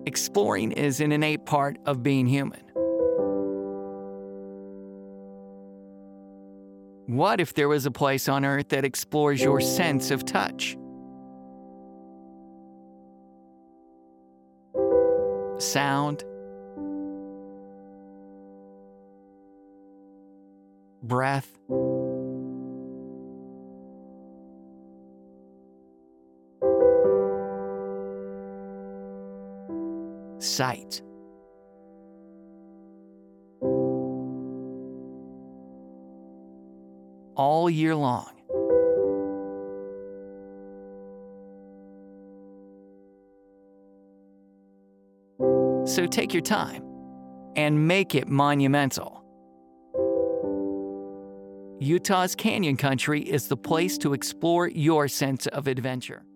Exploring is an innate part of being human. What if there was a place on Earth that explores your sense of touch? Sound, breath, sight. All year long. So take your time and make it monumental. Utah's Canyon Country is the place to explore your sense of adventure.